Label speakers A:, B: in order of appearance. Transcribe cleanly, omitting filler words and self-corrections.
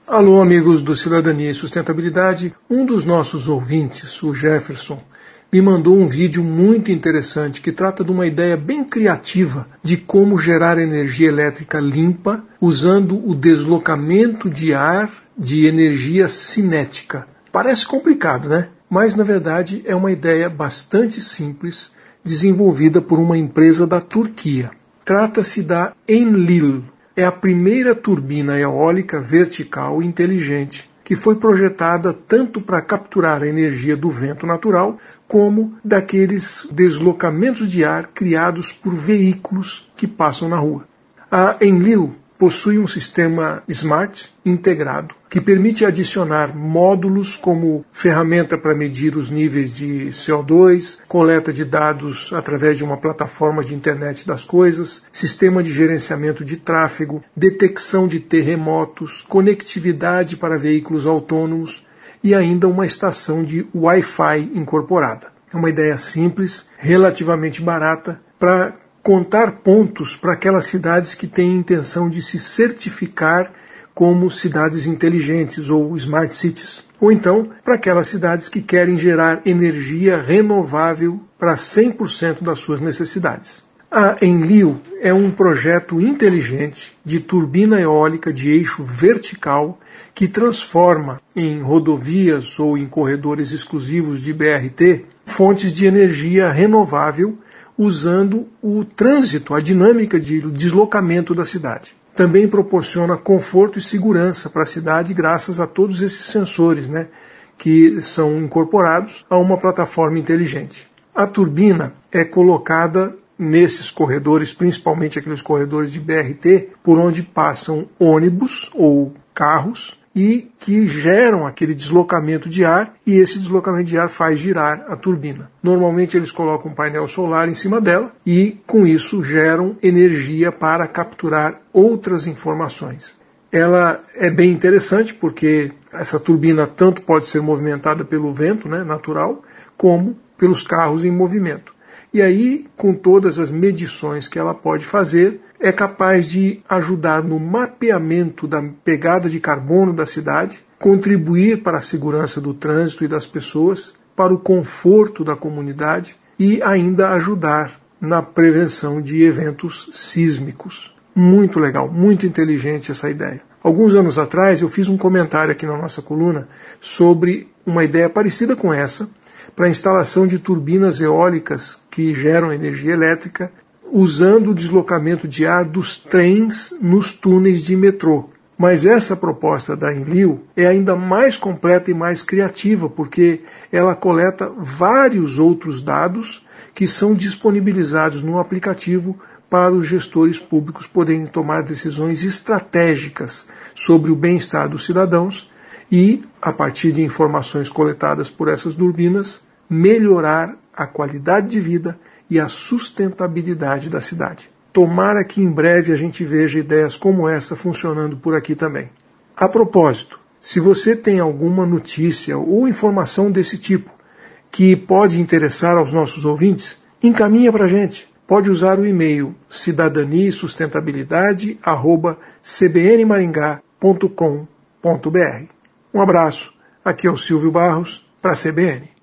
A: Alô, amigos do Cidadania e Sustentabilidade. Um dos nossos ouvintes, o Jefferson, me mandou um vídeo muito interessante que trata de uma ideia bem criativa de como gerar energia elétrica limpa usando o deslocamento de ar de energia cinética. Parece complicado, né? Mas, na verdade, é uma ideia bastante simples, desenvolvida por uma empresa da Turquia. Trata-se da Enlil. É a primeira turbina eólica vertical inteligente que foi projetada tanto para capturar a energia do vento natural como daqueles deslocamentos de ar criados por veículos que passam na rua. A Enlil possui um sistema smart integrado que permite adicionar módulos como ferramenta para medir os níveis de CO2, coleta de dados através de uma plataforma de internet das coisas, sistema de gerenciamento de tráfego, detecção de terremotos, conectividade para veículos autônomos e ainda uma estação de Wi-Fi incorporada. É uma ideia simples, relativamente barata, para contar pontos para aquelas cidades que têm intenção de se certificar como cidades inteligentes ou smart cities. Ou então, para aquelas cidades que querem gerar energia renovável para 100% das suas necessidades. A Enlil é um projeto inteligente de turbina eólica de eixo vertical que transforma em rodovias ou em corredores exclusivos de BRT fontes de energia renovável usando o trânsito, a dinâmica de deslocamento da cidade. Também proporciona conforto e segurança para a cidade graças a todos esses sensores, que são incorporados a uma plataforma inteligente. A turbina é colocada nesses corredores, principalmente aqueles corredores de BRT, por onde passam ônibus ou carros, e que geram aquele deslocamento de ar, e esse deslocamento de ar faz girar a turbina. Normalmente eles colocam um painel solar em cima dela e com isso geram energia para capturar outras informações. Ela é bem interessante porque essa turbina tanto pode ser movimentada pelo vento, natural, como pelos carros em movimento. E aí, com todas as medições que ela pode fazer, é capaz de ajudar no mapeamento da pegada de carbono da cidade, contribuir para a segurança do trânsito e das pessoas, para o conforto da comunidade e ainda ajudar na prevenção de eventos sísmicos. Muito legal, muito inteligente essa ideia. Alguns anos atrás eu fiz um comentário aqui na nossa coluna sobre uma ideia parecida com essa, para a instalação de turbinas eólicas que geram energia elétrica usando o deslocamento de ar dos trens nos túneis de metrô. Mas essa proposta da Enlil é ainda mais completa e mais criativa, porque ela coleta vários outros dados que são disponibilizados no aplicativo para os gestores públicos poderem tomar decisões estratégicas sobre o bem-estar dos cidadãos e, a partir de informações coletadas por essas turbinas, melhorar a qualidade de vida e a sustentabilidade da cidade. Tomara que em breve a gente veja ideias como essa funcionando por aqui também. A propósito, se você tem alguma notícia ou informação desse tipo que pode interessar aos nossos ouvintes, encaminha para a gente. Pode usar o e-mail cidadaniasustentabilidade@cbnmaringá.com.br. Um abraço, aqui é o Silvio Barros, para a CBN.